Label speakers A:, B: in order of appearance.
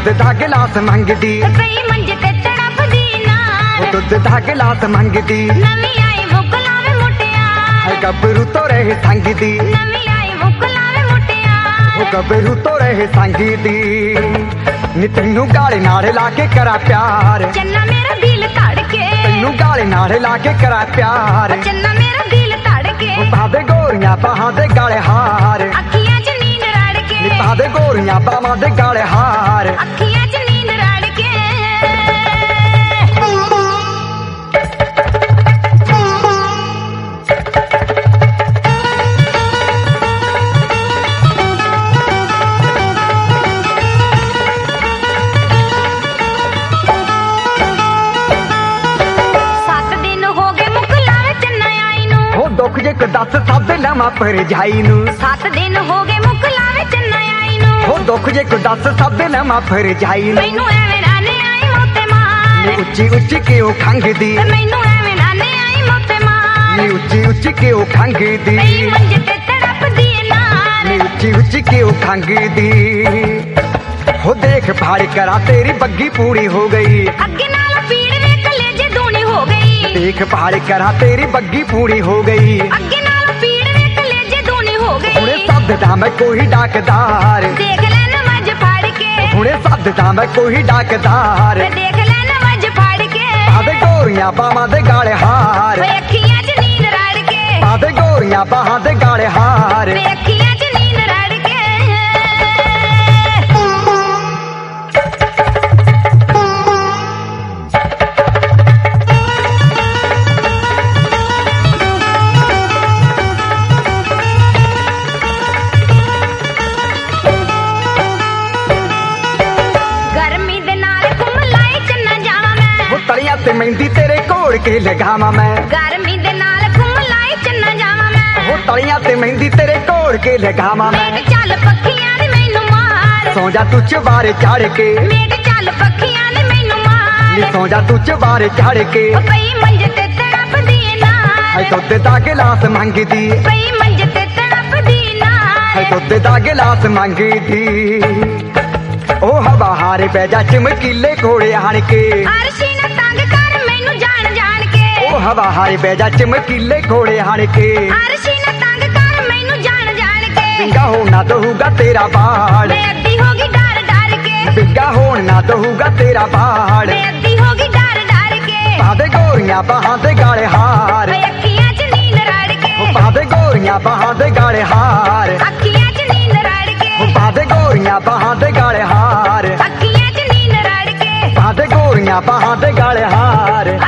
A: दुध दा गिलास मंगदी
B: पई मंजे ते तड़पदी नार
A: दुध दा गिलास मंगदी
B: नवी आई भुख लावे मुटियार
A: गबरू तो रहे संगदी
B: नवी आई भुख लावे मुटियार
A: गबरू तो रहे संगदी नी तैनू गाले नाल लाके करा प्यार
B: चन्ना मेरा दिल धड़के
A: तैनू गाले नाल लाके करा प्यार
B: चन्ना मेरा दिल धड़के
A: बादे गोरियां बाहां दे गाले हार
B: अखियां च नींद रड़के
A: बादे गोरियां बाहां दे गाले हार
B: अखियां च नींद रड़के
A: दुख जे को दस सब लमा पर जाई नू
B: 7 दिन हो गए मुख लावे चन्ना आई नू
A: हो दुख जे को दस सब लमा पर जाई नू
B: मैनू एवें राने आई मोते मार
A: उच्ची उच्ची क्यों खंगदी
B: मैनू एवें राने आई मोते मार
A: उच्ची उच्ची क्यों खंगदी
B: पई मंजे ते तड़पदी नार
A: उच्ची उच्ची क्यों खंगदी हो देख भाड़ करा तेरी बग्गी पूरी हो गई
B: अगे नाल पीड़ वे कलेजे दूनी हो गई
A: देख भाड़ करा तेरी बग्गी पूरी हो गई
B: अगे नाल पीड़ वे कलेजे दूनी हो गई
A: हुणे सददा मैं कोई डाकदार
B: देख ले नमज फाड़ के
A: हुणे सददा मैं कोई डाकदार
B: देख ले नमज फाड़ के
A: बादे गोरियां बाहां दे गाले हार
B: वे अखियां च नींद रड़ के
A: बादे गोरियां बाहां दे गाले हार
B: वे अखियां च नींद रड़ के तलियां ते मेहंदी तेरे कोड़ के लगावा मैं गर्मी दे नाल घुम लाई चन्ना जावा मैं
A: हो तलियां ते मेहंदी तेरे कोड़ के लगावा मैं
B: मेड चल पखियां ने मैनू मार
A: सौ जा तू चबारे चढ़ के
B: मेड चल पखियां ने मैनू मार
A: सौ जा तू चबारे चढ़ के
B: पई मंजे ते तड़पदी नार
A: दुध दा गिलास मंगदी
B: पई मंजे ते तड़पदी नार
A: दुध दा गिलास मंगदी ओ हवा हारे पै जा चमकीले घोड़े आण के
B: अरशी ना तंग कर मैनू जान जान के
A: ओ हवा हारे पै जा चमकीले घोड़े आण के
B: अरशी ना तंग कर मैनू जान जान के
A: बिंगा हो ना दहूगा तेरा बाड़
B: मैं अद्धी होगी डर डर के
A: बिंगा हो ना दहूगा तेरा बाड़
B: मैं अद्धी होगी डर डर के
A: बादे गोरियां बाहां दे गाले हार
B: वे अखियां च नींद रड़ के
A: बादे गोरियां बाहां दे गाले हार
B: अखियां च नींद रड़ के
A: बादे गोरियां बाहां दे गाले हार
B: अखियां च नींद रड़ के
A: बादे गोरियां बाहां दे गाले हार